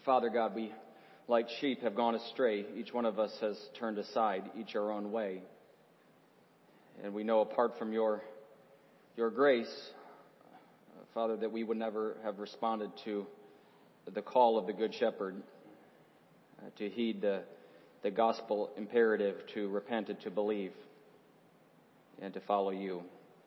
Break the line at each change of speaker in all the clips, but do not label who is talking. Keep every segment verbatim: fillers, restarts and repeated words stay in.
Father God, we, like sheep, have gone astray. Each one of us has turned aside, each our own way. And we know apart from your, your grace, uh, Father, that we would never have responded to the call of the Good Shepherd, uh, to heed the, the gospel imperative to repent and to believe and to follow you.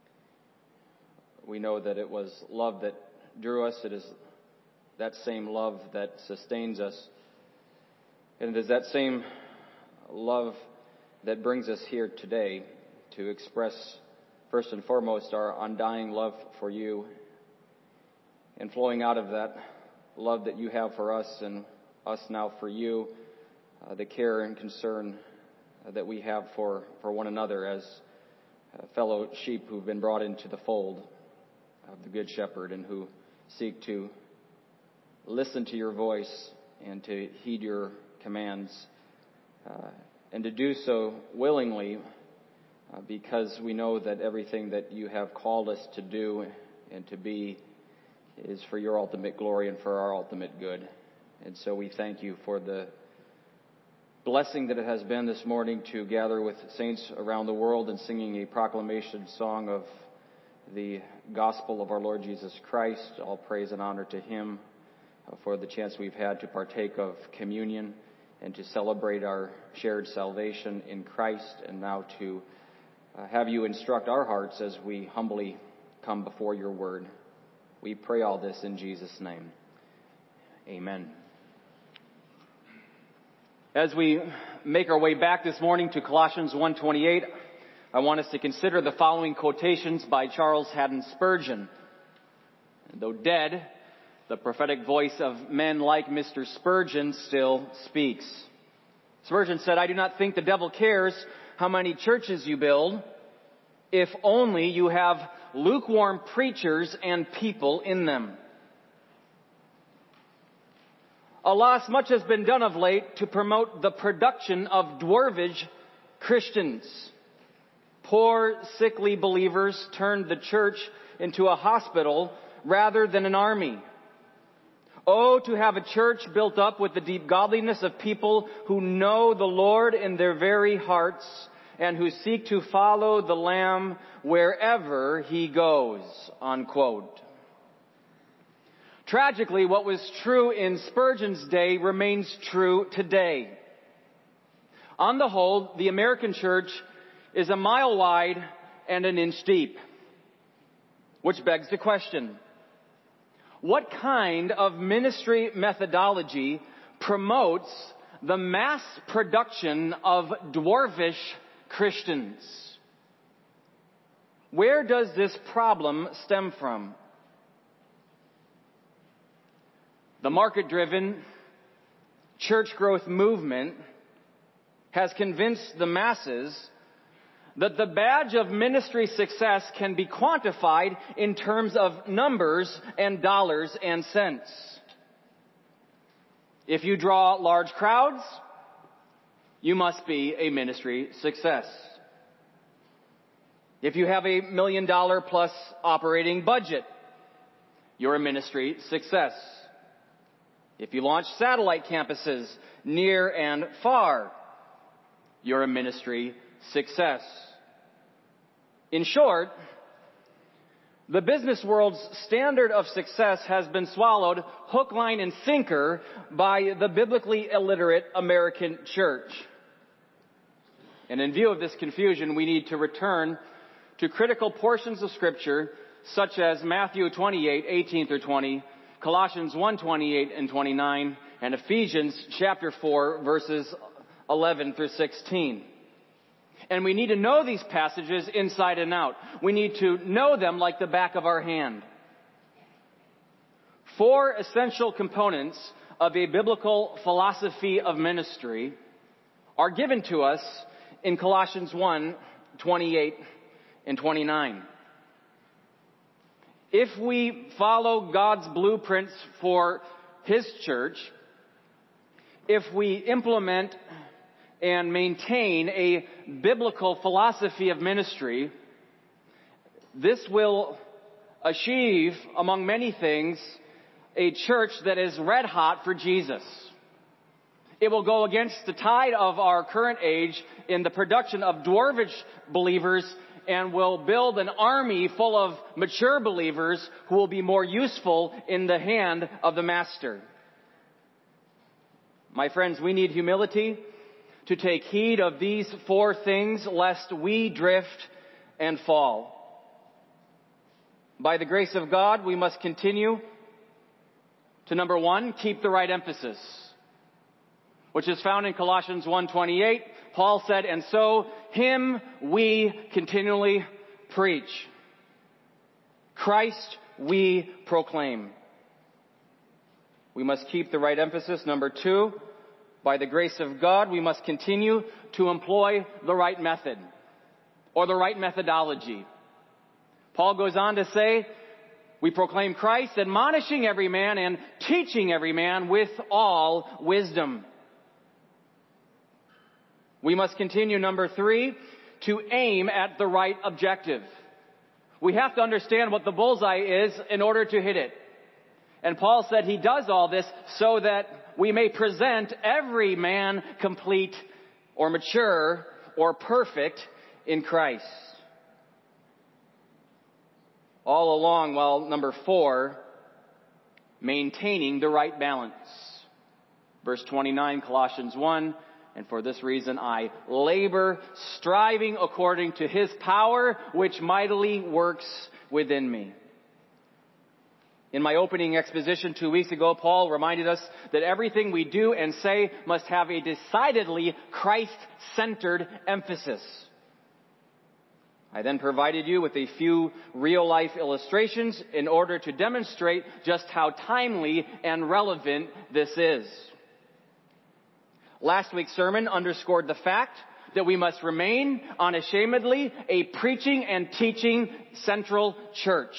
We know that it was love that drew us. It is that same love that sustains us. And it is that same love that brings us here today to express, first and foremost, our undying love for you, and flowing out of that love that you have for us and us now for you, uh, the care and concern uh, that we have for, for one another as uh, fellow sheep who've been brought into the fold of the Good Shepherd and who seek to listen to your voice and to heed your commands, uh, and to do so willingly uh, because we know that everything that you have called us to do and to be is for your ultimate glory and for our ultimate good. And so we thank you for the blessing that it has been this morning to gather with saints around the world and singing a proclamation song of the gospel of our Lord Jesus Christ. All praise and honor to him uh, for the chance we've had to partake of communion and to celebrate our shared salvation in Christ, and now to uh, have you instruct our hearts as we humbly come before your word. We pray all this in Jesus' name. Amen. As we make our way back this morning to Colossians one twenty-eight, I want us to consider the following quotations by Charles Haddon Spurgeon. Though dead, the prophetic voice of men like Mister Spurgeon still speaks. Spurgeon said, "I do not think the devil cares how many churches you build, if only you have lukewarm preachers and people in them." Alas, much has been done of late to promote the production of dwarvish Christians. Poor, sickly believers turned the church into a hospital rather than an army. Oh, to have a church built up with the deep godliness of people who know the Lord in their very hearts and who seek to follow the Lamb wherever he goes, unquote. Tragically, what was true in Spurgeon's day remains true today. On the whole, the American church is a mile wide and an inch deep. Which begs the question, what kind of ministry methodology promotes the mass production of dwarvish Christians? Where does this problem stem from? The market-driven church growth movement has convinced the masses that the badge of ministry success can be quantified in terms of numbers and dollars and cents. If you draw large crowds, you must be a ministry success. If you have a million dollar plus operating budget, you're a ministry success. If you launch satellite campuses near and far, you're a ministry success. In short, the business world's standard of success has been swallowed hook, line, and sinker by the biblically illiterate American church. And in view of this confusion, we need to return to critical portions of Scripture such as Matthew twenty-eight, eighteen through twenty, Colossians one, twenty-eight and twenty-nine, and Ephesians chapter four, verses eleven through sixteen. And we need to know these passages inside and out. We need to know them like the back of our hand. Four essential components of a biblical philosophy of ministry are given to us in Colossians one, twenty-eight and twenty-nine. If we follow God's blueprints for His church, if we implement and maintain a biblical philosophy of ministry, this will achieve, among many things, a church that is red hot for Jesus. It will go against the tide of our current age in the production of dwarvish believers and will build an army full of mature believers who will be more useful in the hand of the Master. My friends, we need humility to take heed of these four things lest we drift and fall. By the grace of God, we must continue to, number one, keep the right emphasis, which is found in Colossians one twenty-eight. Paul said, and so him we continually preach. Christ we proclaim. We must keep the right emphasis. Number two, by the grace of God, we must continue to employ the right method or the right methodology. Paul goes on to say, we proclaim Christ, admonishing every man and teaching every man with all wisdom. We must continue, number three, to aim at the right objective. We have to understand what the bullseye is in order to hit it. And Paul said he does all this so that we may present every man complete or mature or perfect in Christ. All along, while number four, maintaining the right balance. Verse twenty-nine, Colossians one, and for this reason I labor, striving according to his power, which mightily works within me. In my opening exposition two weeks ago, Paul reminded us that everything we do and say must have a decidedly Christ-centered emphasis. I then provided you with a few real-life illustrations in order to demonstrate just how timely and relevant this is. Last week's sermon underscored the fact that we must remain unashamedly a preaching and teaching central church,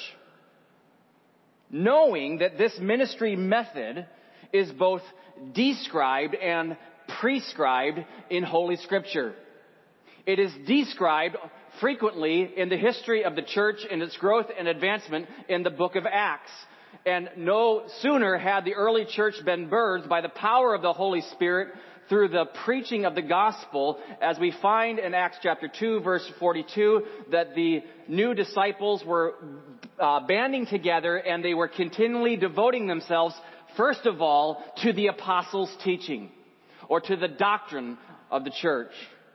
knowing that this ministry method is both described and prescribed in Holy Scripture. It is described frequently in the history of the church and its growth and advancement in the book of Acts. And no sooner had the early church been birthed by the power of the Holy Spirit through the preaching of the gospel, as we find in Acts chapter two, verse forty-two, that the new disciples were uh, banding together and they were continually devoting themselves, first of all, to the apostles' teaching or to the doctrine of the church.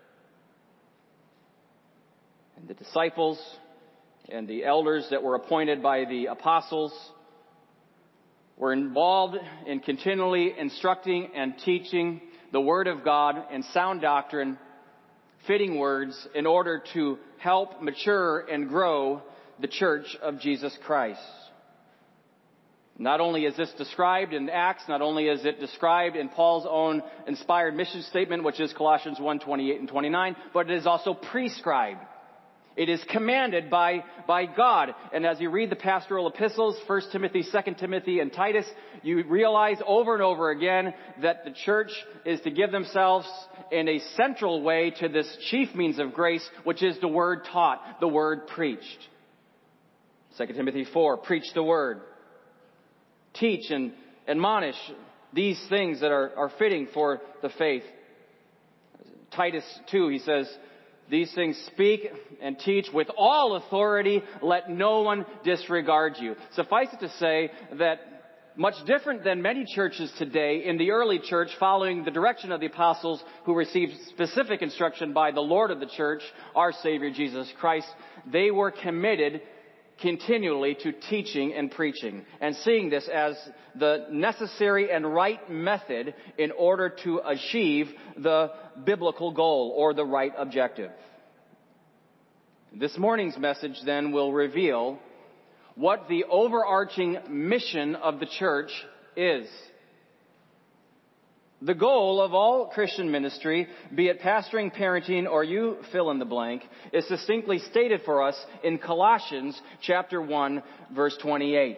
And the disciples and the elders that were appointed by the apostles were involved in continually instructing and teaching the Word of God and sound doctrine, fitting words, in order to help mature and grow the church of Jesus Christ. Not only is this described in Acts, not only is it described in Paul's own inspired mission statement, which is Colossians one twenty-eight and twenty-nine, but it is also prescribed. It is commanded by, by God. And as you read the pastoral epistles, First Timothy, Second Timothy, and Titus, you realize over and over again that the church is to give themselves in a central way to this chief means of grace, which is the word taught, the word preached. Second Timothy four, preach the word. Teach and admonish these things that are, are fitting for the faith. Titus two, he says, these things speak and teach with all authority. Let no one disregard you. Suffice it to say that much different than many churches today, in the early church, following the direction of the apostles who received specific instruction by the Lord of the church, our Savior Jesus Christ, they were committed continually to teaching and preaching and seeing this as the necessary and right method in order to achieve the biblical goal or the right objective. This morning's message then will reveal what the overarching mission of the church is. The goal of all Christian ministry, be it pastoring, parenting, or you fill in the blank, is succinctly stated for us in Colossians chapter one, verse twenty-eight.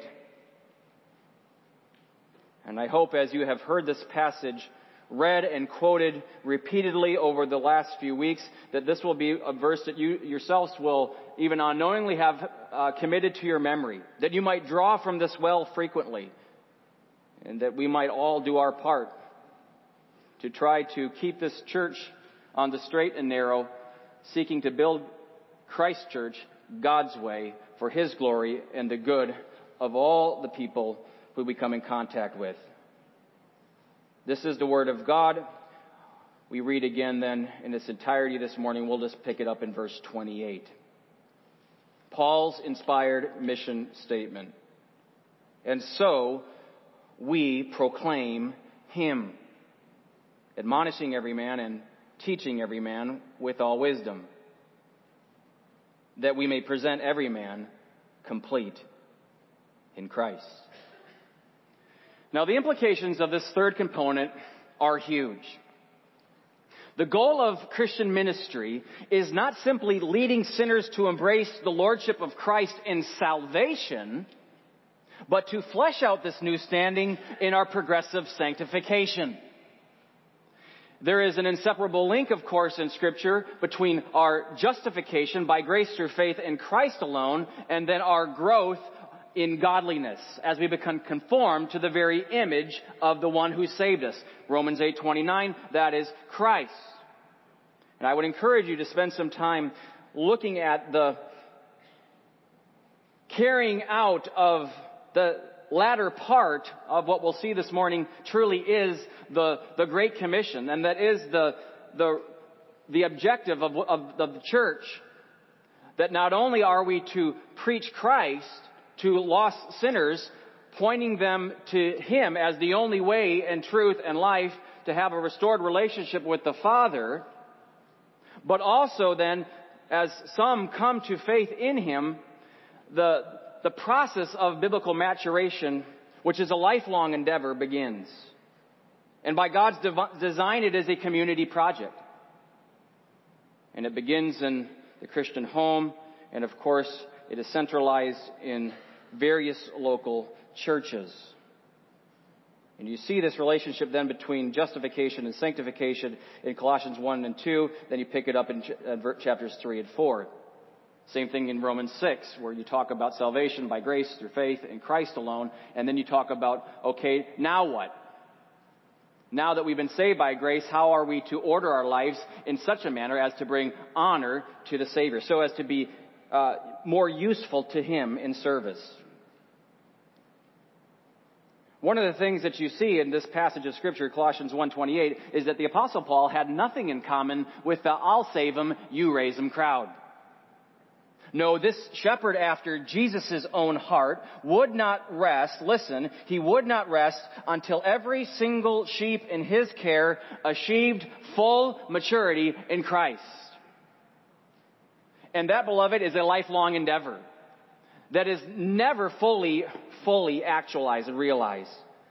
And I hope as you have heard this passage read and quoted repeatedly over the last few weeks, that this will be a verse that you yourselves will even unknowingly have uh, committed to your memory, that you might draw from this well frequently. and that we might all do our part to try to keep this church on the straight and narrow, seeking to build Christ Church God's way for His glory and the good of all the people who we come in contact with. This is the Word of God. We read again then in its entirety this morning. We'll just pick it up in verse twenty-eight. Paul's inspired mission statement. And so we proclaim Him, admonishing every man and teaching every man with all wisdom, that we may present every man complete in Christ. Now, the implications of this third component are huge. The goal of Christian ministry is not simply leading sinners to embrace the lordship of Christ in salvation, but to flesh out this new standing in our progressive sanctification. There is an inseparable link, of course, in Scripture between our justification by grace through faith in Christ alone and then our growth in godliness as we become conformed to the very image of the one who saved us. Romans eight twenty-nine, that is Christ. And I would encourage you to spend some time looking at the carrying out of the latter part of what we'll see this morning truly is the, the Great Commission, and that is the, the, the objective of, of, of the church, that not only are we to preach Christ to lost sinners, pointing them to Him as the only way and truth and life to have a restored relationship with the Father, but also then, as some come to faith in Him, the, the process of biblical maturation, which is a lifelong endeavor, begins. And by God's dev- design, it is a community project. And it begins in the Christian home, and of course, it is centralized in various local churches. And you see this relationship then between justification and sanctification in Colossians one and two. Then you pick it up in chapters three and four. Same thing in Romans six, where you talk about salvation by grace through faith in Christ alone. And then you talk about, okay, now what? Now that we've been saved by grace, how are we to order our lives in such a manner as to bring honor to the Savior, so as to be uh, more useful to Him in service? One of the things that you see in this passage of Scripture, Colossians one twenty-eight, is that the Apostle Paul had nothing in common with the I'll save 'em, you raise 'em crowd. No, this shepherd after Jesus' own heart would not rest, listen, he would not rest until every single sheep in his care achieved full maturity in Christ. And that, beloved, is a lifelong endeavor that is never fully, fully actualized and realized.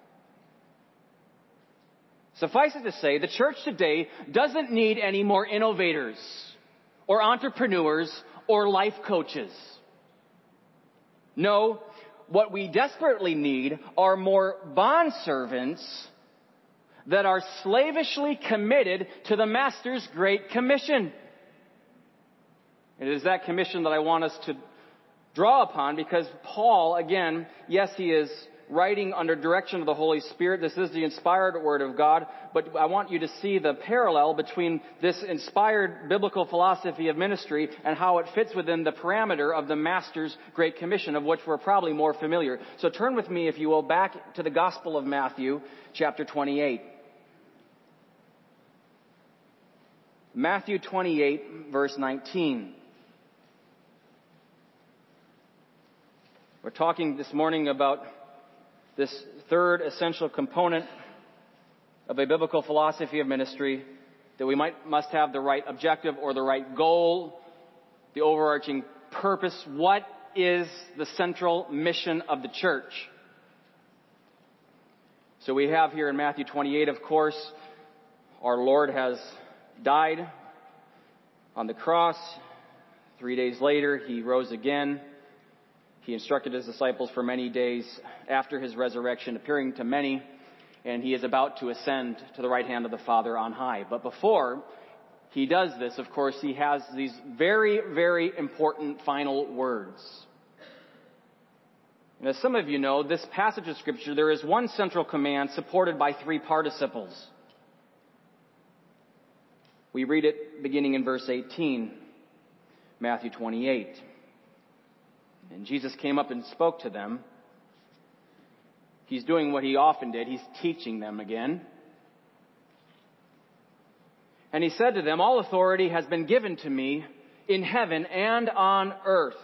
Suffice it to say, the church today doesn't need any more innovators or entrepreneurs or life coaches. No, what we desperately need are more bondservants that are slavishly committed to the Master's Great Commission. It is that commission that I want us to draw upon, because Paul, again, yes, he is writing under direction of the Holy Spirit. This is the inspired Word of God, but I want you to see the parallel between this inspired biblical philosophy of ministry and how it fits within the parameter of the Master's Great Commission, of which we're probably more familiar. So turn with me, if you will, back to the Gospel of Matthew, chapter twenty-eight. Matthew twenty-eight, verse nineteen. We're talking this morning about this third essential component of a biblical philosophy of ministry, that we might must have the right objective or the right goal, the overarching purpose. What is the central mission of the church? So we have here in Matthew twenty-eight, of course, our Lord has died on the cross. Three days later, He rose again. He instructed His disciples for many days after His resurrection, appearing to many, and He is about to ascend to the right hand of the Father on high. But before He does this, of course, He has these very, very important final words. And as some of you know, this passage of Scripture, there is one central command supported by three participles. We read it beginning in verse eighteen, Matthew twenty-eight. And Jesus came up and spoke to them. He's doing what he often did. He's teaching them again. And he said to them, "All authority has been given to me in heaven and on earth.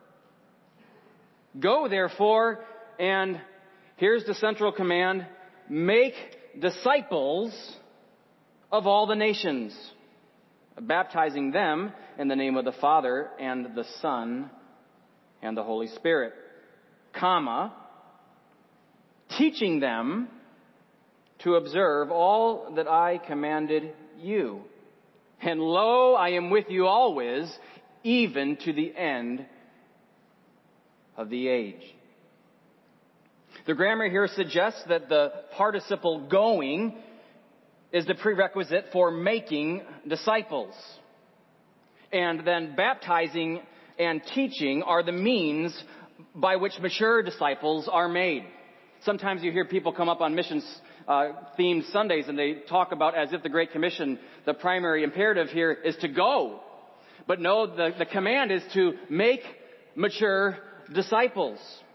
Go, therefore," and here's the central command, "make disciples of all the nations, baptizing them in the name of the Father and the Son and the Holy Spirit, comma, teaching them to observe all that I commanded you. And lo, I am with you always, even to the end of the age." The grammar here suggests that the participle going is the prerequisite for making disciples. And then baptizing and teaching are the means by which mature disciples are made. Sometimes you hear people come up on missions uh, themed Sundays and they talk about as if the Great Commission, the primary imperative here is to go. But no, the, the command is to make mature disciples.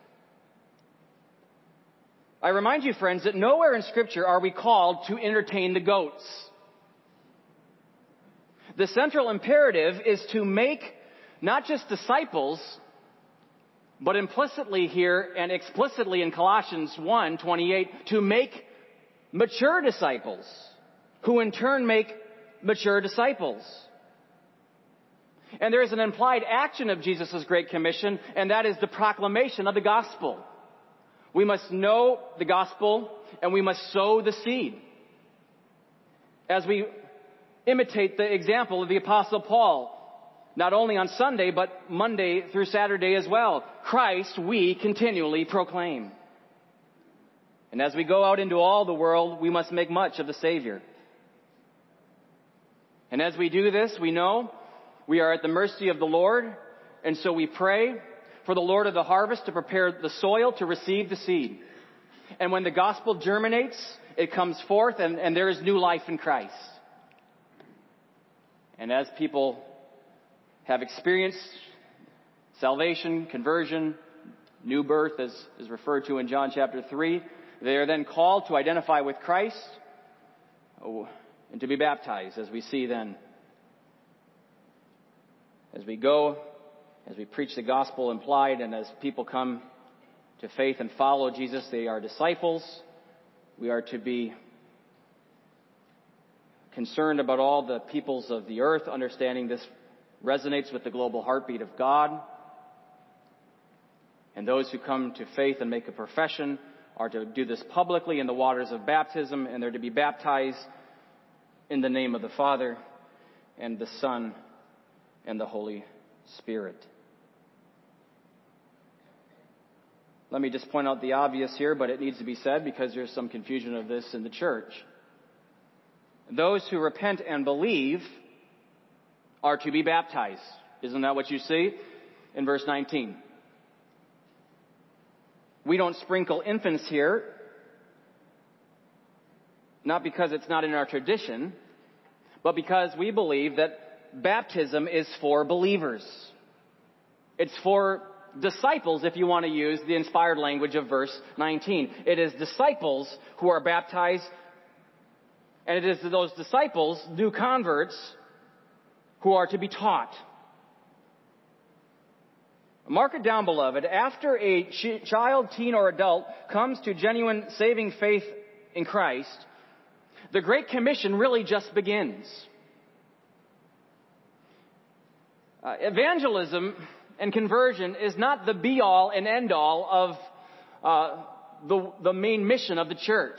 I remind you, friends, that nowhere in Scripture are we called to entertain the goats. The central imperative is to make not just disciples, but implicitly here and explicitly in Colossians one twenty-eight, to make mature disciples, who in turn make mature disciples. And there is an implied action of Jesus' Great Commission, and that is the proclamation of the gospel. We must know the gospel, and we must sow the seed. As we imitate the example of the Apostle Paul, not only on Sunday, but Monday through Saturday as well. Christ we continually proclaim. And as we go out into all the world, we must make much of the Savior. And as we do this, we know we are at the mercy of the Lord, and so we pray for the Lord of the harvest to prepare the soil to receive the seed. And when the gospel germinates, it comes forth, and, and there is new life in Christ. And as people have experienced salvation, conversion, new birth, as is referred to in John chapter three, they are then called to identify with Christ and to be baptized, as we see then. As we go, as we preach the gospel implied, and as people come to faith and follow Jesus, they are disciples. We are to be concerned about all the peoples of the earth, understanding this resonates with the global heartbeat of God. And those who come to faith and make a profession are to do this publicly in the waters of baptism, and they're to be baptized in the name of the Father and the Son and the Holy Spirit. Let me just point out the obvious here, but it needs to be said because there's some confusion of this in the church. Those who repent and believe are to be baptized. Isn't that what you see in verse nineteen? We don't sprinkle infants here, not because it's not in our tradition, but because we believe that baptism is for believers. It's for disciples, if you want to use the inspired language of verse nineteen. It is disciples who are baptized, and it is those disciples, new converts, who are to be taught. Mark it down, beloved. After a ch- child, teen, or adult comes to genuine saving faith in Christ, the Great Commission really just begins. Uh, evangelism and conversion is not the be-all and end-all of uh, the, the main mission of the church.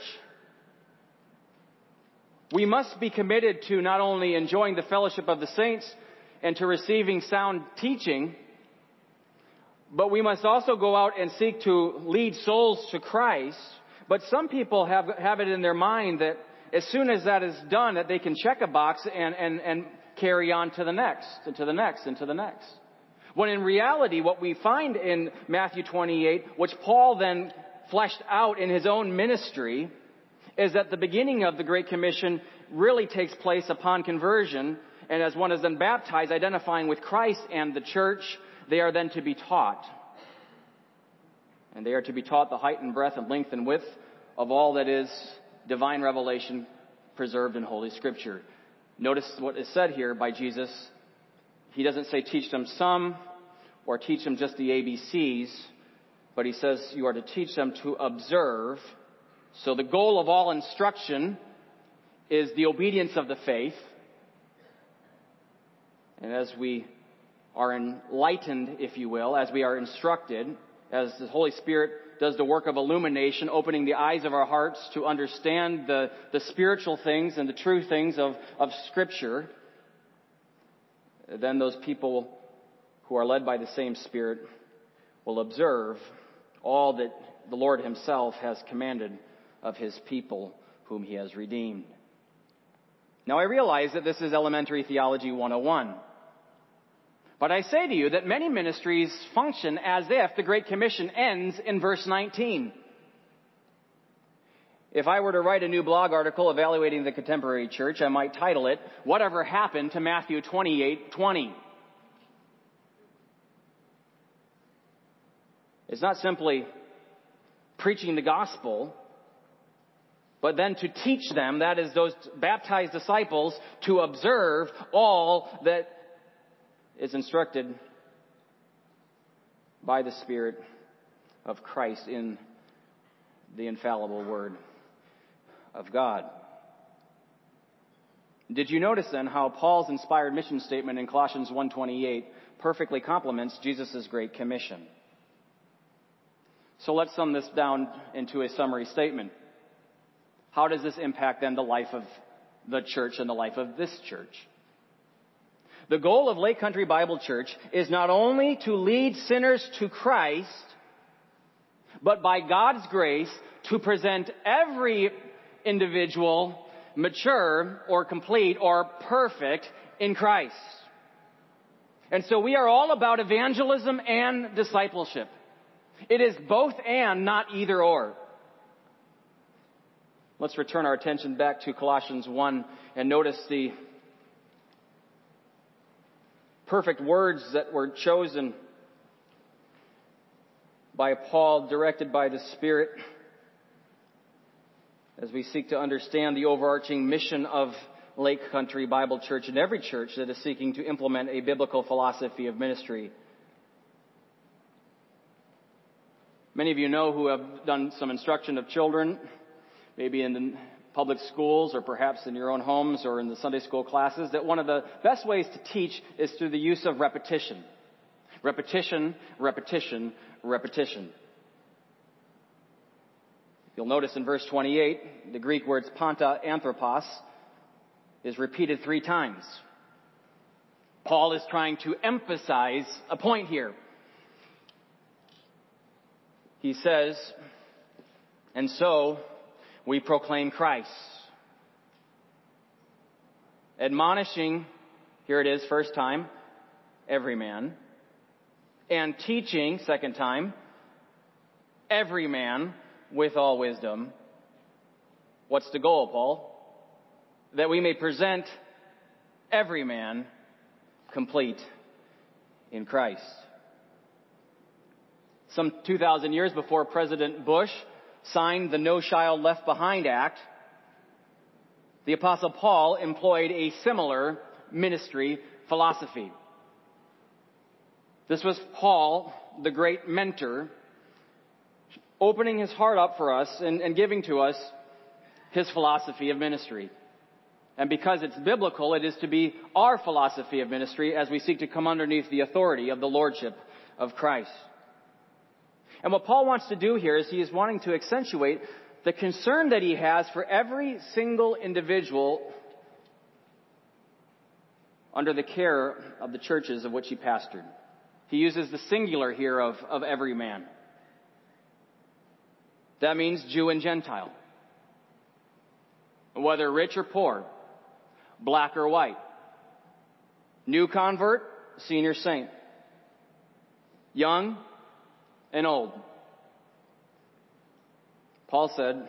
We must be committed to not only enjoying the fellowship of the saints and to receiving sound teaching, but we must also go out and seek to lead souls to Christ. But some people have, have it in their mind that as soon as that is done, that they can check a box and, and, and carry on to the next, and to the next, and to the next. When in reality, what we find in Matthew twenty-eight, which Paul then fleshed out in his own ministry, is that the beginning of the Great Commission really takes place upon conversion, and as one is then baptized, identifying with Christ and the church, they are then to be taught. And they are to be taught the height and breadth and length and width of all that is divine revelation preserved in Holy Scripture. Notice what is said here by Jesus. He doesn't say teach them some or teach them just the A B Cs, but he says you are to teach them to observe. So the goal of all instruction is the obedience of the faith. And as we are enlightened, if you will, as we are instructed, as the Holy Spirit does the work of illumination, opening the eyes of our hearts to understand the, the spiritual things and the true things of, of Scripture, then those people who are led by the same Spirit will observe all that the Lord Himself has commanded of His people whom He has redeemed. Now I realize that this is elementary theology one oh one. But I say to you that many ministries function as if the Great Commission ends in verse nineteen. If I were to write a new blog article evaluating the contemporary church, I might title it, Whatever Happened to Matthew twenty-eight twenty? It's not simply preaching the gospel, but then to teach them, that is those baptized disciples, to observe all that is instructed by the Spirit of Christ in the infallible Word of God. Did you notice then how Paul's inspired mission statement in Colossians one twenty-eight perfectly complements Jesus' Great Commission? So let's sum this down into a summary statement. How does this impact then the life of the church and the life of this church? The goal of Lake Country Bible Church is not only to lead sinners to Christ, but by God's grace to present every individual mature or complete or perfect in Christ. And so we are all about evangelism and discipleship. It is both and, not either or. Let's return our attention back to Colossians one and notice the perfect words that were chosen by Paul, directed by the Spirit, as we seek to understand the overarching mission of Lake Country Bible Church and every church that is seeking to implement a biblical philosophy of ministry. Many of you know who have done some instruction of children, maybe in the public schools or perhaps in your own homes or in the Sunday school classes, that one of the best ways to teach is through the use of repetition. Repetition, repetition, repetition. You'll notice in verse twenty-eight, the Greek words panta anthropos is repeated three times. Paul is trying to emphasize a point here. He says, and so we proclaim Christ. Admonishing, here it is, first time, every man. And teaching, second time, every man with all wisdom. What's the goal, Paul? That we may present every man complete in Christ. Some two thousand years before President Bush signed the No Child Left Behind Act, the Apostle Paul employed a similar ministry philosophy. This was Paul, the great mentor, opening his heart up for us and, and giving to us his philosophy of ministry. And because it's biblical, it is to be our philosophy of ministry as we seek to come underneath the authority of the Lordship of Christ. And what Paul wants to do here is he is wanting to accentuate the concern that he has for every single individual under the care of the churches of which he pastored. He uses the singular here of, of every man. That means Jew and Gentile. Whether rich or poor, black or white, new convert, senior saint, young and old. Paul said,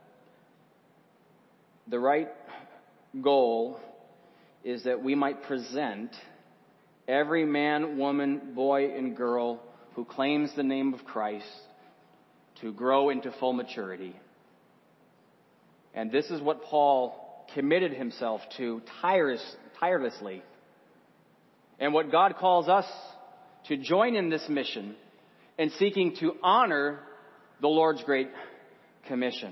the right goal is that we might present every man, woman, boy, and girl who claims the name of Christ to grow into full maturity. And this is what Paul committed himself to tireless, tirelessly. And what God calls us to join in this mission in seeking to honor the Lord's great commission.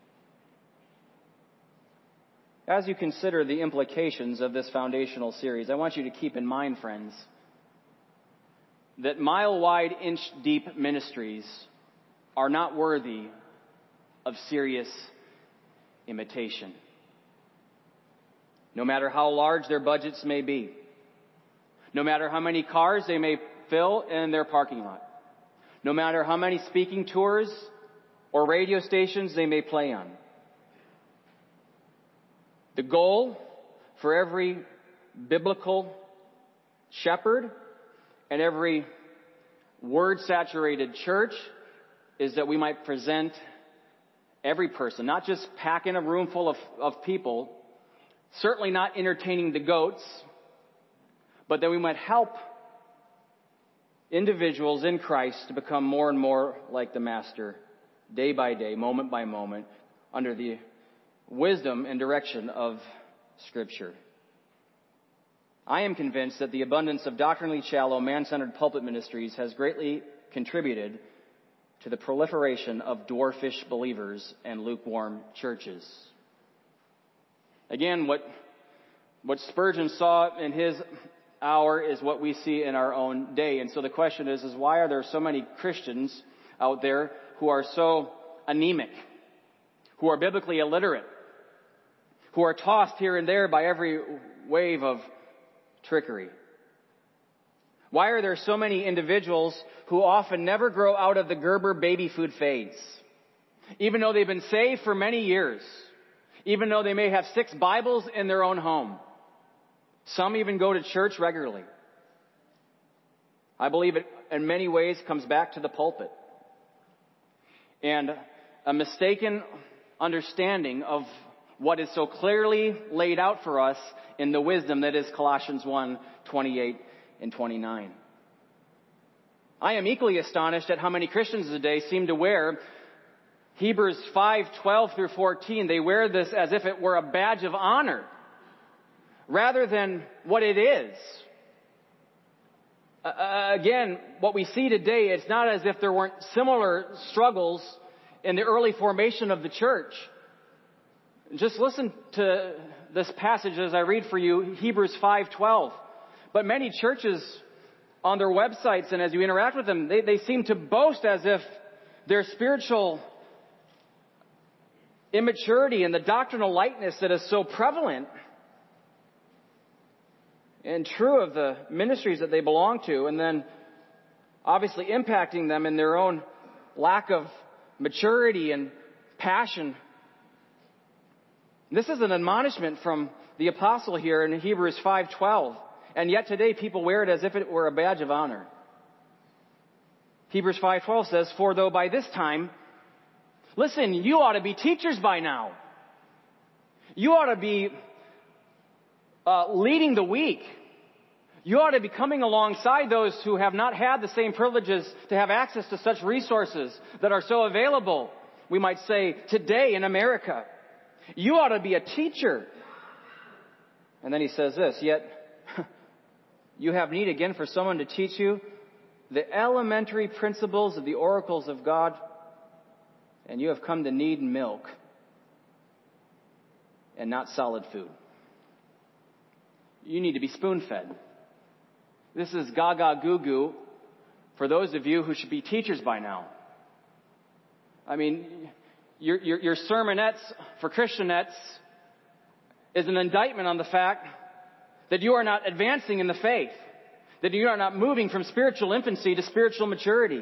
As you consider the implications of this foundational series, I want you to keep in mind, friends, that mile-wide, inch-deep ministries are not worthy of serious imitation. No matter how large their budgets may be, no matter how many cars they may fill in their parking lot, no matter how many speaking tours or radio stations they may play on, the goal for every biblical shepherd and every word-saturated church is that we might present every person, not just pack in a room full of, of people, certainly not entertaining the goats, but that we might help individuals in Christ to become more and more like the Master, day by day, moment by moment, under the wisdom and direction of Scripture. I am convinced that the abundance of doctrinally shallow, man-centered pulpit ministries has greatly contributed to the proliferation of dwarfish believers and lukewarm churches. Again, what, what Spurgeon saw in his hour is what we see in our own day. And so the question is, is why are there so many Christians out there who are so anemic, who are biblically illiterate, who are tossed here and there by every wave of trickery? Why are there so many individuals who often never grow out of the Gerber baby food phase? Even though they've been saved for many years, even though they may have six Bibles in their own home. Some even go to church regularly. I believe it in many ways comes back to the pulpit. And a mistaken understanding of what is so clearly laid out for us in the wisdom that is Colossians one, twenty-eight and twenty-nine. I am equally astonished at how many Christians today seem to wear Hebrews five, twelve through fourteen. They wear this as if it were a badge of honor, rather than what it is. Uh, again, what we see today, it's not as if there weren't similar struggles in the early formation of the church. Just listen to this passage as I read for you, Hebrews five twelve. But many churches on their websites and as you interact with them, they, they seem to boast as if their spiritual immaturity and the doctrinal lightness that is so prevalent and true of the ministries that they belong to, and then obviously impacting them in their own lack of maturity and passion. This is an admonishment from the apostle here in Hebrews five twelve. And yet today people wear it as if it were a badge of honor. Hebrews five twelve says, "For though by this time," listen, you ought to be teachers by now. You ought to be uh, leading the weak. You ought to be coming alongside those who have not had the same privileges to have access to such resources that are so available, we might say, today in America. You ought to be a teacher. And then he says this, "Yet you have need again for someone to teach you the elementary principles of the oracles of God, and you have come to need milk and not solid food." You need to be spoon-fed. This is gaga goo-goo for those of you who should be teachers by now. I mean, your, your, your sermonettes for Christianettes is an indictment on the fact that you are not advancing in the faith, that you are not moving from spiritual infancy to spiritual maturity.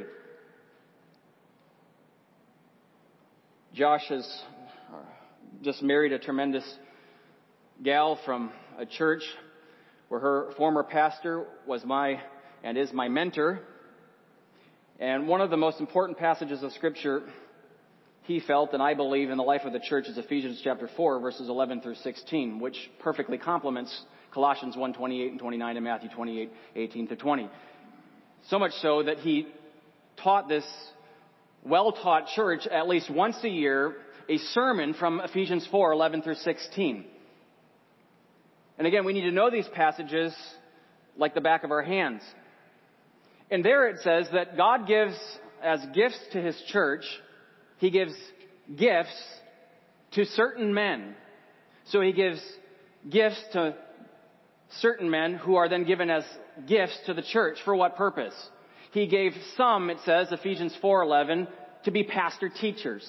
Josh has just married a tremendous gal from a church where her former pastor was my and is my mentor. And one of the most important passages of Scripture he felt, and I believe, in the life of the church is Ephesians chapter four, verses eleven through sixteen, which perfectly complements Colossians one, twenty-eight and twenty-nine, and Matthew twenty-eight, eighteen to twenty. So much so that he taught this well-taught church at least once a year a sermon from Ephesians four, eleven through sixteen. And again, we need to know these passages like the back of our hands. And there it says that God gives as gifts to His church, He gives gifts to certain men. So He gives gifts to certain men who are then given as gifts to the church. For what purpose? He gave some, it says, Ephesians four eleven, to be pastor teachers.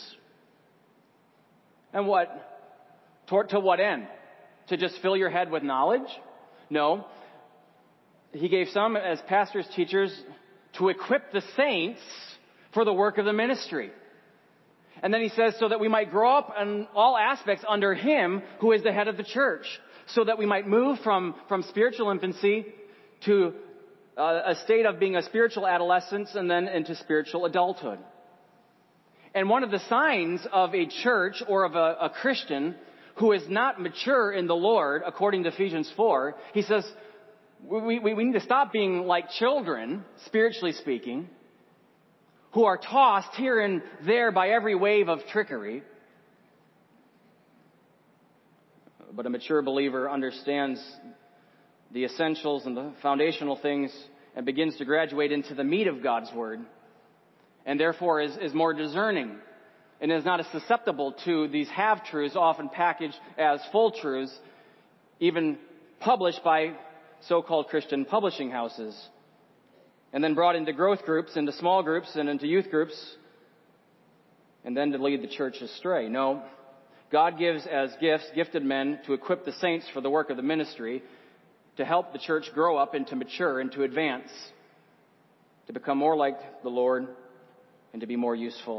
And what? To, to what end? To just fill your head with knowledge? No. He gave some as pastors, teachers, to equip the saints for the work of the ministry. And then he says, so that we might grow up in all aspects under Him who is the head of the church. So that we might move from, from spiritual infancy to uh, a state of being a spiritual adolescence and then into spiritual adulthood. And one of the signs of a church or of a, a Christian who is not mature in the Lord, according to Ephesians four, he says, we, we, we need to stop being like children, spiritually speaking, who are tossed here and there by every wave of trickery. But a mature believer understands the essentials and the foundational things and begins to graduate into the meat of God's Word, and therefore is, is more discerning and is not as susceptible to these half-truths often packaged as full truths, even published by so-called Christian publishing houses, and then brought into growth groups, into small groups, and into youth groups, and then to lead the church astray. No, God gives as gifts gifted men to equip the saints for the work of the ministry, to help the church grow up and to mature and to advance, to become more like the Lord and to be more useful.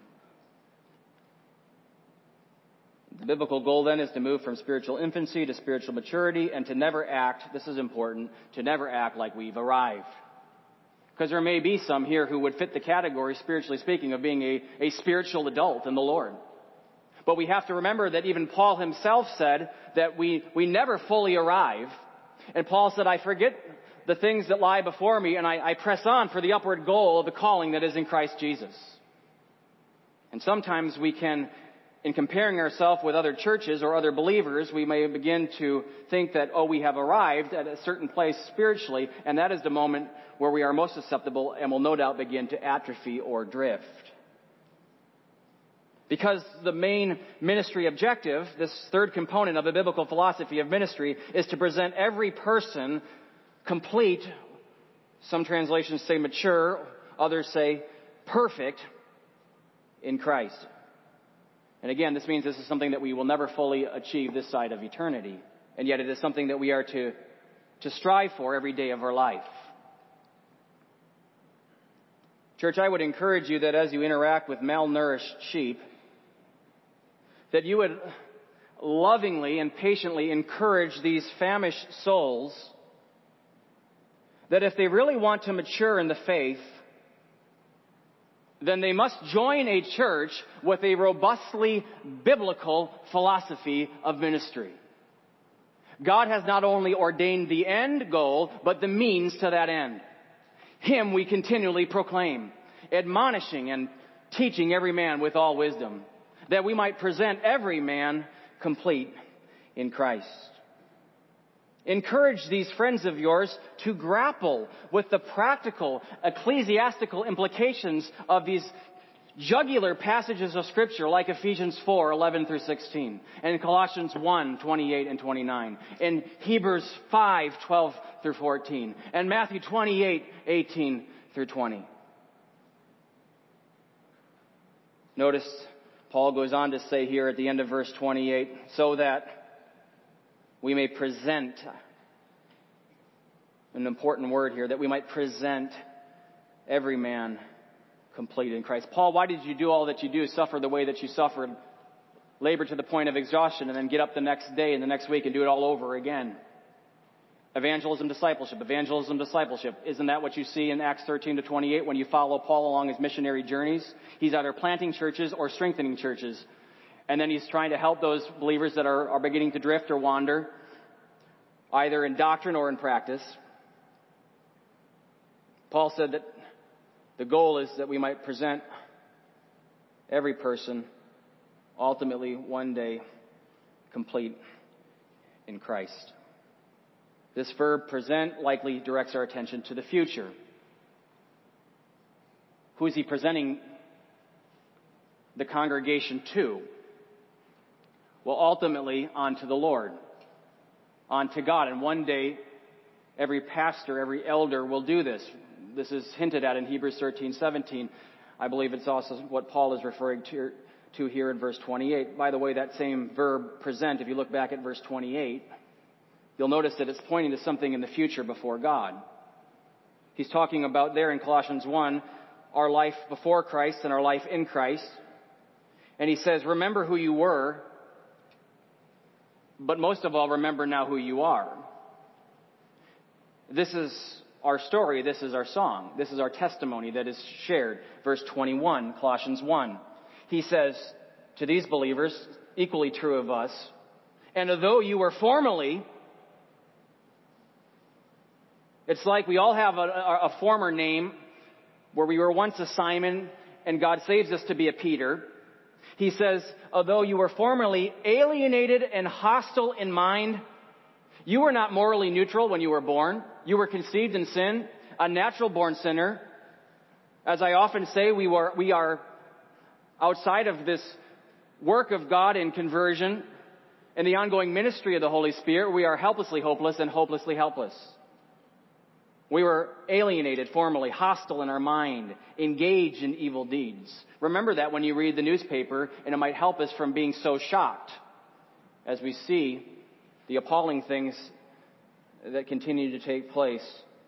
The biblical goal then is to move from spiritual infancy to spiritual maturity and to never act, this is important, to never act like we've arrived. Because there may be some here who would fit the category, spiritually speaking, of being a, a spiritual adult in the Lord. But we have to remember that even Paul himself said that we, we never fully arrive. And Paul said, I forget the things that lie before me and I, I press on for the upward goal of the calling that is in Christ Jesus. And sometimes we can, in comparing ourselves with other churches or other believers, we may begin to think that, oh, we have arrived at a certain place spiritually, and that is the moment where we are most susceptible and will no doubt begin to atrophy or drift. Because the main ministry objective, this third component of the biblical philosophy of ministry, is to present every person complete. Some translations say mature, others say perfect in Christ. And again, this means this is something that we will never fully achieve this side of eternity. And yet it is something that we are to, to strive for every day of our life. Church, I would encourage you that as you interact with malnourished sheep, that you would lovingly and patiently encourage these famished souls that if they really want to mature in the faith, then they must join a church with a robustly biblical philosophy of ministry. God has not only ordained the end goal, but the means to that end. Him we continually proclaim, admonishing and teaching every man with all wisdom, that we might present every man complete in Christ. Encourage these friends of yours to grapple with the practical ecclesiastical implications of these jugular passages of Scripture like Ephesians four, eleven through sixteen, and Colossians one, twenty-eight and twenty-nine, and Hebrews five, twelve through fourteen, and Matthew twenty-eight, eighteen through twenty. Notice Paul goes on to say here at the end of verse twenty-eight, so that we may present, an important word here, that we might present every man complete in Christ. Paul, why did you do all that you do, suffer the way that you suffered, labor to the point of exhaustion, and then get up the next day and the next week and do it all over again?
Evangelism, discipleship, evangelism, discipleship. Isn't that what you see in Acts thirteen to twenty-eight when you follow Paul along his missionary journeys? He's either planting churches or strengthening churches. And then he's trying to help those believers that are, are beginning to drift or wander, either in doctrine or in practice. Paul said that the goal is that we might present every person ultimately one day complete in Christ. This verb present likely directs our attention to the future. Who is he presenting the congregation to? Well, ultimately, onto the Lord, onto God. And one day, every pastor, every elder will do this. This is hinted at in Hebrews thirteen seventeen. I believe it's also what Paul is referring to, to here in verse twenty-eight. By the way, that same verb, present, if you look back at verse twenty-eight, you'll notice that it's pointing to something in the future before God. He's talking about there in Colossians one, our life before Christ and our life in Christ. And he says, remember who you were, but most of all, remember now who you are. This is our story. This is our song. This is our testimony that is shared. Verse twenty-one, Colossians one. He says to these believers, equally true of us, and although you were formerly, it's like we all have a, a, a former name where we were once a Simon and God saves us to be a Peter. He says, although you were formerly alienated and hostile in mind, you were not morally neutral when you were born. You were conceived in sin, a natural born sinner. As I often say, we were, we are outside of this work of God in conversion and the ongoing ministry of the Holy Spirit. We are helplessly hopeless and hopelessly helpless. We were alienated formerly, hostile in our mind, engaged in evil deeds. Remember that when you read the newspaper, and it might help us from being so shocked as we see the appalling things that continue to take place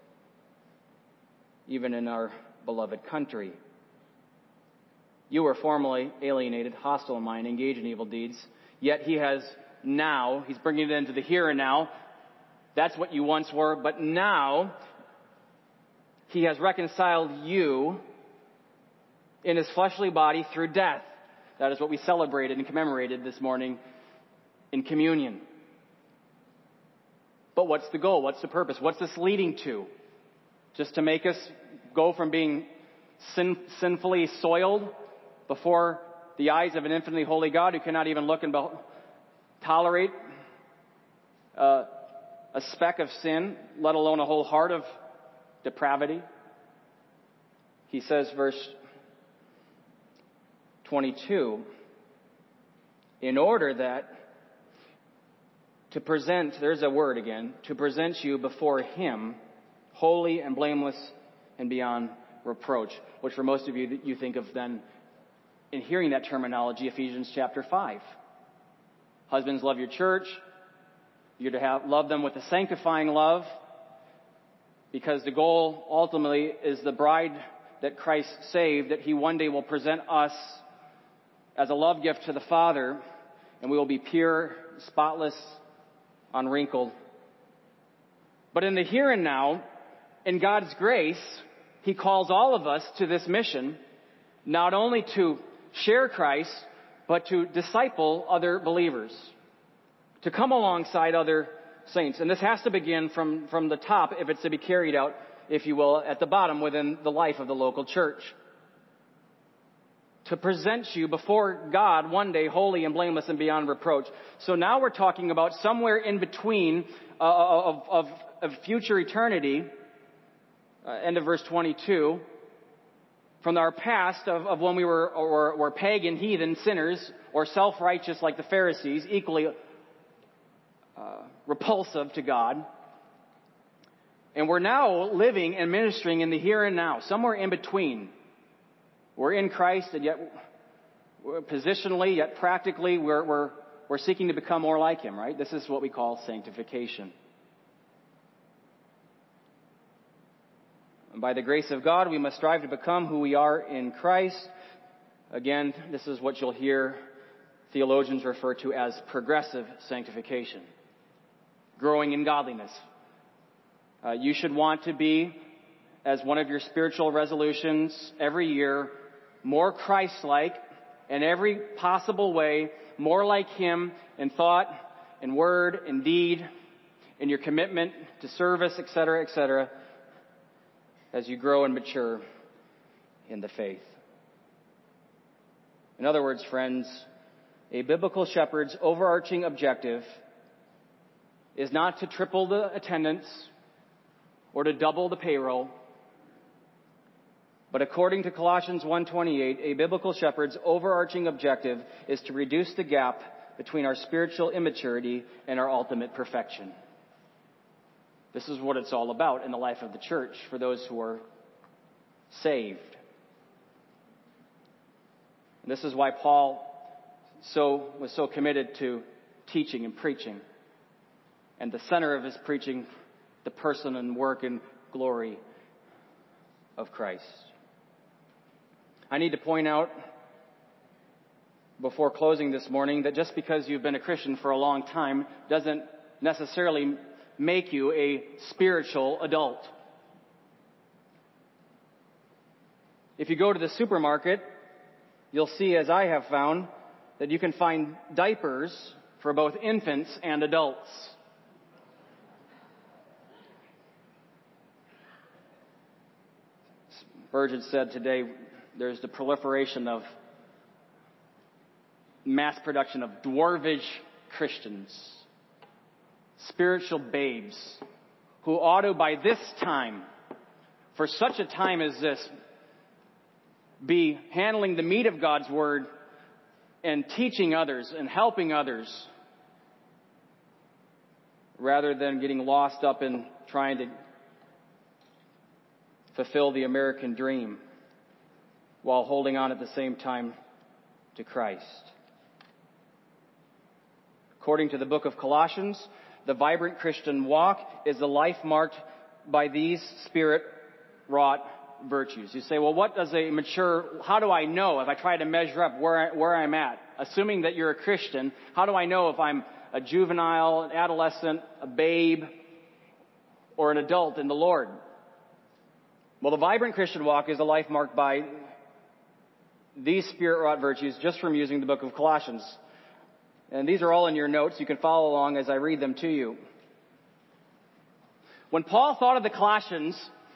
even in our beloved country. You were formerly alienated, hostile in mind, engaged in evil deeds, yet he has now, he's bringing it into the here and now. That's what you once were, but now he has reconciled you in his fleshly body through death. That is what we celebrated and commemorated this morning in communion. But what's the goal? What's the purpose? What's this leading to? Just to make us go from being sin, sinfully soiled before the eyes of an infinitely holy God who cannot even look and be- tolerate uh, a speck of sin, let alone a whole heart of depravity. He says, verse twenty-two, in order that to present, there's a word again, to present you before him, holy and blameless and beyond reproach, which for most of you, you think of then, in hearing that terminology, Ephesians chapter five. Husbands, love your church. You're to have, love them with a sanctifying love, because the goal ultimately is the bride that Christ saved, that he one day will present us as a love gift to the Father, and we will be pure, spotless, unwrinkled. But in the here and now, in God's grace, he calls all of us to this mission, not only to share Christ, but to disciple other believers, to come alongside other saints. And this has to begin from, from the top if it's to be carried out, if you will, at the bottom within the life of the local church. To present you before God one day holy and blameless and beyond reproach. So now we're talking about somewhere in between uh, of, of, of future eternity, uh, end of verse twenty-two, from our past of, of when we were, or, were pagan, heathen, sinners, or self-righteous like the Pharisees, equally uh, repulsive to God. And we're now living and ministering in the here and now, somewhere in between. We're in Christ, and yet we're positionally, yet practically, we're, we're, we're seeking to become more like him, right? This is what we call sanctification. And by the grace of God, we must strive to become who we are in Christ. Again, this is what you'll hear theologians refer to as progressive sanctification. Growing in godliness. Uh, you should want to be, as one of your spiritual resolutions every year, more Christ-like in every possible way, more like Him in thought, in word, in deed, in your commitment to service, et cetera, et cetera, as you grow and mature in the faith. In other words, friends, a biblical shepherd's overarching objective is not to triple the attendance or to double the payroll, but according to Colossians one twenty-eight, a biblical shepherd's overarching objective is to reduce the gap between our spiritual immaturity and our ultimate perfection. This is what it's all about in the life of the church for those who are saved. And this is why Paul so was so committed to teaching and preaching. And the center of his preaching, the person and work and glory of Christ. I need to point out before closing this morning that just because you've been a Christian for a long time doesn't necessarily make you a spiritual adult. If you go to the supermarket, you'll see, as I have found, that you can find diapers for both infants and adults. Spurgeon said today there's the proliferation of mass production of dwarvish Christians, spiritual babes, who ought to, by this time, for such a time as this, be handling the meat of God's Word and teaching others and helping others, rather than getting lost up in trying to fulfill the American dream while holding on at the same time to Christ. According to the book of Colossians, the vibrant Christian walk is a life marked by these Spirit-wrought virtues. You say, well, what does a mature, how do I know if I try to measure up where, I, where I'm at? Assuming that you're a Christian, how do I know if I'm a juvenile, an adolescent, a babe, or an adult in the Lord? Well, the vibrant Christian walk is a life marked by these Spirit-wrought virtues, just from using the book of Colossians. And these are all in your notes. You can follow along as I read them to you. When Paul thought of the Colossians,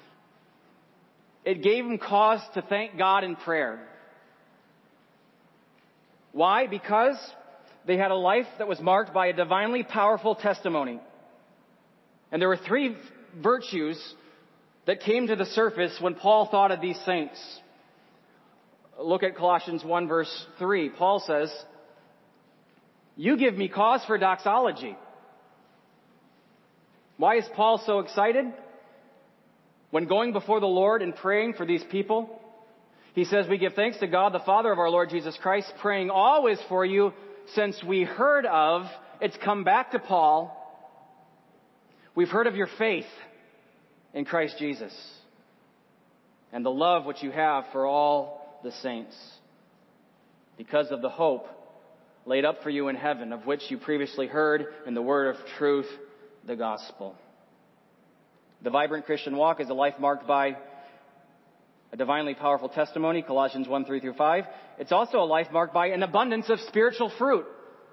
it gave him cause to thank God in prayer. Why? Because they had a life that was marked by a divinely powerful testimony. And there were three virtues that came to the surface when Paul thought of these saints. Look at Colossians one verse three. Paul says, "You give me cause for doxology." Why is Paul so excited? When going before the Lord and praying for these people, he says, "We give thanks to God, the Father of our Lord Jesus Christ, praying always for you, since we heard of," it's come back to Paul, "we've heard of your faith in Christ Jesus and the love which you have for all the saints, because of the hope laid up for you in heaven, of which you previously heard in the word of truth, the gospel." The vibrant Christian walk is a life marked by a divinely powerful testimony, Colossians one, three through five. It's also a life marked by an abundance of spiritual fruit.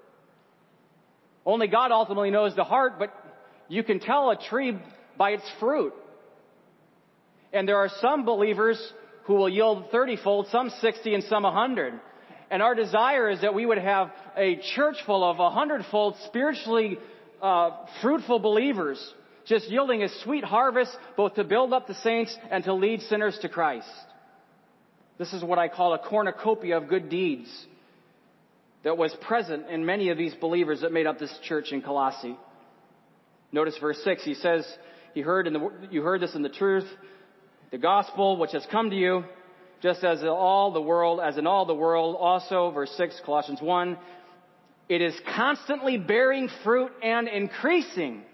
Only God ultimately knows the heart, but you can tell a tree by its fruit. And there are some believers who will yield thirty-fold, some sixty, and some one hundred. And our desire is that we would have a church full of one hundred-fold spiritually uh, fruitful believers, just yielding a sweet harvest, both to build up the saints and to lead sinners to Christ. This is what I call a cornucopia of good deeds that was present in many of these believers that made up this church in Colossae. Notice verse six. He says, "You heard in the you heard this in the truth, the gospel which has come to you, just as in all the world, as in all the world also," verse six, Colossians one, "it is constantly bearing fruit and increasing,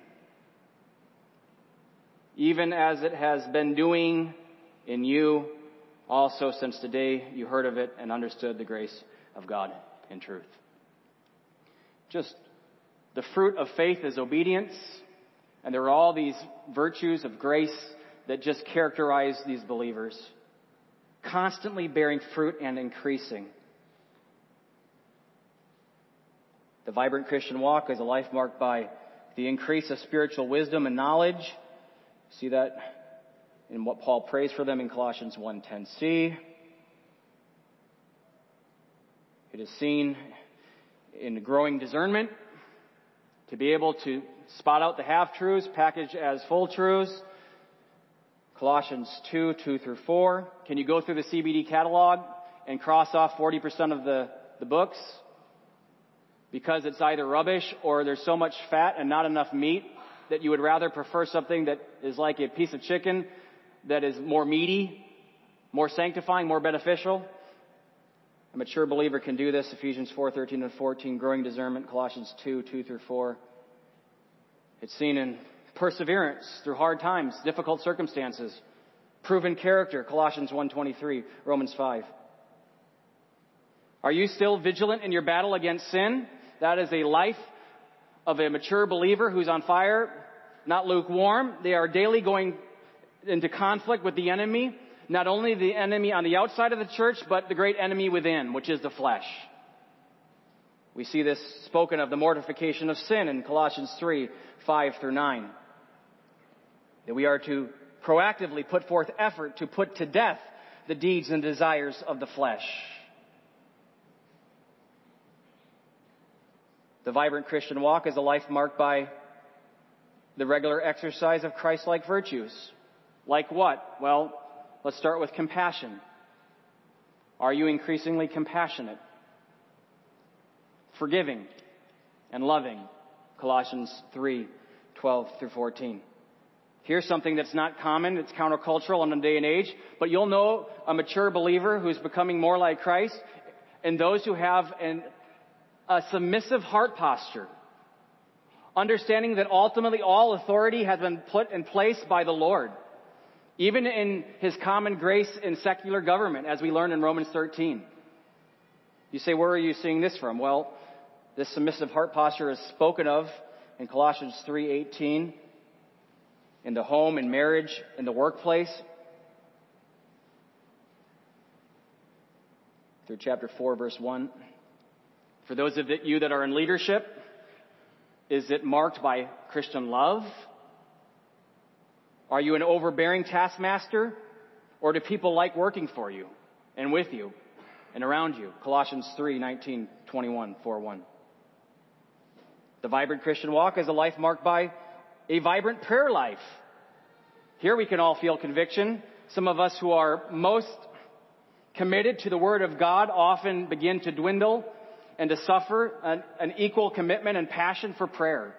even as it has been doing in you also since the day you heard of it and understood the grace of God in truth." Just the fruit of faith is obedience. And there were all these virtues of grace that just characterize these believers, constantly bearing fruit and increasing. The vibrant Christian walk is a life marked by the increase of spiritual wisdom and knowledge. See that in what Paul prays for them in Colossians one ten c. It is seen in growing discernment, to be able to spot out the half-truths, package as full truths. Colossians two, two through four. Can you go through the C B D catalog and cross off forty percent of the, the books? Because it's either rubbish or there's so much fat and not enough meat that you would rather prefer something that is like a piece of chicken that is more meaty, more sanctifying, more beneficial. A mature believer can do this. Ephesians four, thirteen and fourteen, growing discernment, Colossians two, two through four. It's seen in perseverance through hard times, difficult circumstances, proven character, Colossians one twenty-three, Romans five. Are you still vigilant in your battle against sin? That is a life of a mature believer who's on fire, not lukewarm. They are daily going into conflict with the enemy. Not only the enemy on the outside of the church, but the great enemy within, which is the flesh. We see this spoken of, the mortification of sin, in Colossians three, five through nine. That we are to proactively put forth effort to put to death the deeds and desires of the flesh. The vibrant Christian walk is a life marked by the regular exercise of Christ-like virtues. Like what? Well, let's start with compassion. Are you increasingly compassionate? Forgiving and loving. Colossians three, twelve through fourteen. Here's something that's not common. It's countercultural in a day and age. But you'll know a mature believer who's becoming more like Christ, and those who have an, a submissive heart posture. Understanding that ultimately all authority has been put in place by the Lord. Even in His common grace in secular government, as we learn in Romans thirteen. You say, where are you seeing this from? Well, this submissive heart posture is spoken of in Colossians three eighteen, in the home, in marriage, in the workplace. Through chapter four, verse one. For those of you that are in leadership, is it marked by Christian love? Are you an overbearing taskmaster? Or do people like working for you and with you and around you? Colossians three, nineteen, twenty-one, four, one. The vibrant Christian walk is a life marked by a vibrant prayer life. Here we can all feel conviction. Some of us who are most committed to the Word of God often begin to dwindle and to suffer an, an equal commitment and passion for prayer.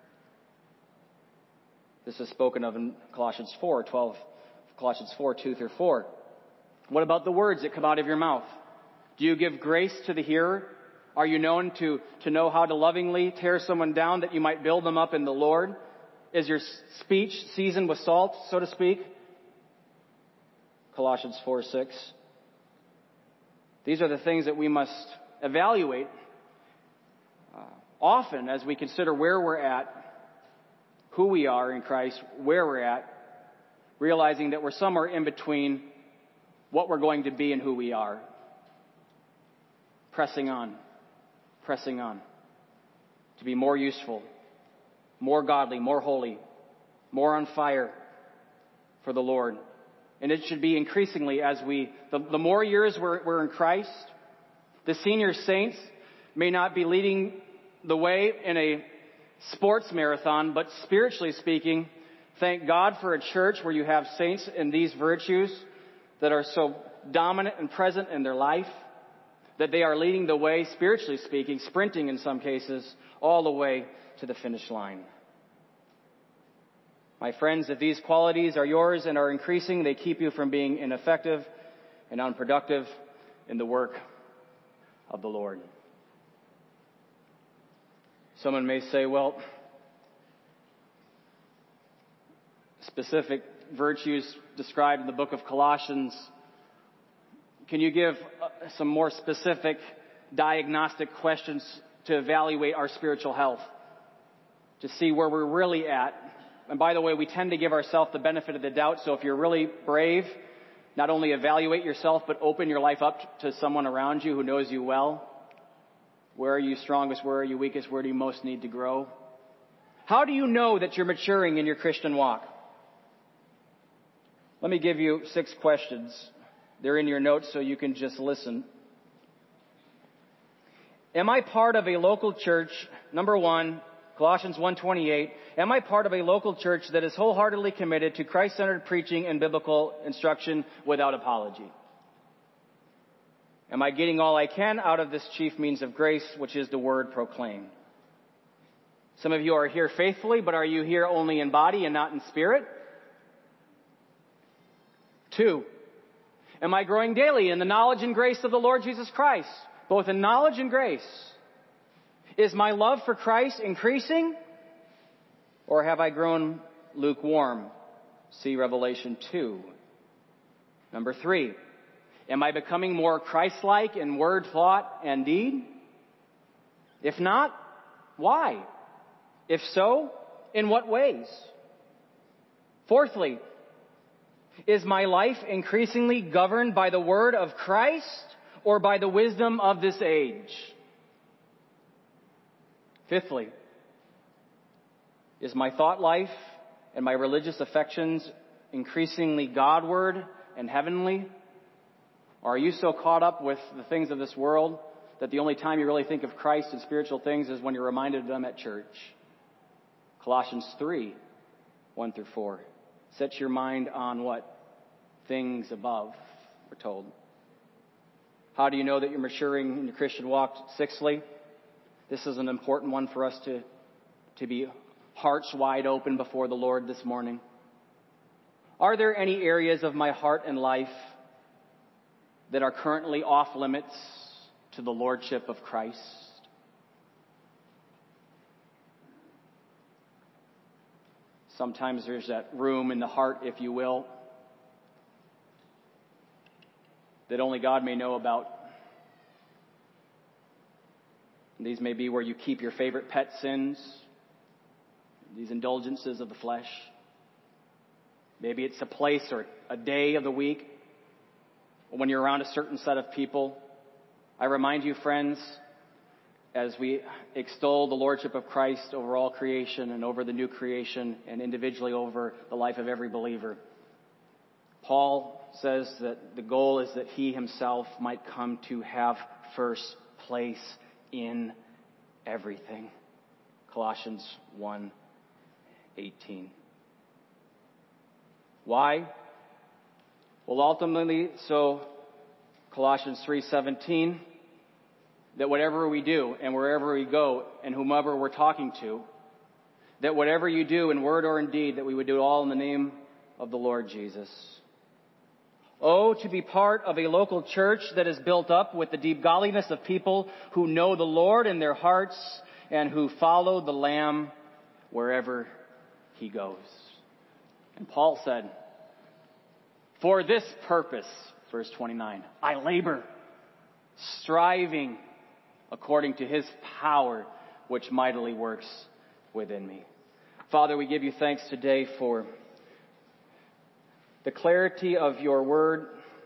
This is spoken of in Colossians four, twelve, Colossians four, two through four. What about the words that come out of your mouth? Do you give grace to the hearer? Are you known to, to know how to lovingly tear someone down that you might build them up in the Lord? Is your speech seasoned with salt, so to speak? Colossians four, six. These are the things that we must evaluate uh, often as we consider where we're at, who we are in Christ, where we're at, realizing that we're somewhere in between what we're going to be and who we are. Pressing on, pressing on to be more useful, more godly, more holy, more on fire for the Lord. And it should be increasingly as we, the, the more years we're, we're in Christ, the senior saints may not be leading the way in a sports marathon, but spiritually speaking, thank God for a church where you have saints in these virtues that are so dominant and present in their life, that they are leading the way, spiritually speaking, sprinting in some cases, all the way to the finish line. My friends, if these qualities are yours and are increasing, they keep you from being ineffective and unproductive in the work of the Lord. Someone may say, well, specific virtues described in the book of Colossians, can you give some more specific diagnostic questions to evaluate our spiritual health, to see where we're really at And by the way, we tend to give ourselves the benefit of the doubt. So if you're really brave, not only evaluate yourself, but open your life up to someone around you who knows you well. Where are you strongest? Where are you weakest? Where do you most need to grow? How do you know that you're maturing in your Christian walk? Let me give you six questions. They're in your notes so you can just listen. Am I part of a local church? Number one, Colossians one twenty-eight. Am I part of a local church that is wholeheartedly committed to Christ-centered preaching and biblical instruction without apology? Am I getting all I can out of this chief means of grace, which is the word proclaimed? Some of you are here faithfully, but are you here only in body and not in spirit? Two, am I growing daily in the knowledge and grace of the Lord Jesus Christ, both in knowledge and grace? Is my love for Christ increasing, or have I grown lukewarm? See Revelation two. Number three, am I becoming more Christ-like in word, thought, and deed? If not, why? If so, in what ways? Fourthly, is my life increasingly governed by the word of Christ or by the wisdom of this age? Fifthly, is my thought life and my religious affections increasingly Godward and heavenly? Or are you so caught up with the things of this world that the only time you really think of Christ and spiritual things is when you're reminded of them at church? Colossians three, one through four. Set your mind on what? Things above, we're told. How do you know that you're maturing in your Christian walk? Sixthly, this is an important one for us to, to be hearts wide open before the Lord this morning. Are there any areas of my heart and life that are currently off limits to the Lordship of Christ? Sometimes there's that room in the heart, if you will, that only God may know about. These may be where you keep your favorite pet sins, these indulgences of the flesh. Maybe it's a place or a day of the week when you're around a certain set of people. I remind you, friends, as we extol the Lordship of Christ over all creation and over the new creation and individually over the life of every believer, Paul says that the goal is that he himself might come to have first place in everything. Colossians one eighteen. Why? Well, ultimately, so Colossians three seventeen, that whatever we do and wherever we go and whomever we're talking to, that whatever you do in word or in deed, that we would do it all in the name of the Lord Jesus. Oh, to be part of a local church that is built up with the deep godliness of people who know the Lord in their hearts and who follow the Lamb wherever he goes. And Paul said, for this purpose, verse twenty-nine, I labor, striving according to his power, which mightily works within me. Father, we give you thanks today for the clarity of your word,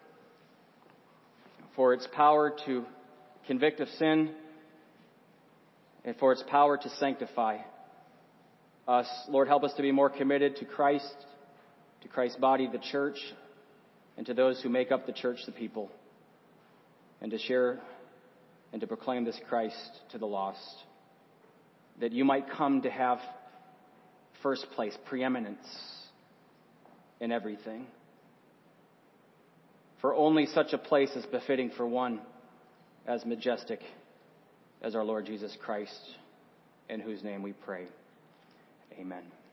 for its power to convict of sin, and for its power to sanctify us. Lord, help us to be more committed to Christ, to Christ's body, the church, and to those who make up the church, the people, and to share and to proclaim this Christ to the lost, that you might come to have first place, preeminence in everything. For only such a place is befitting for one as majestic as our Lord Jesus Christ, in whose name we pray. Amen.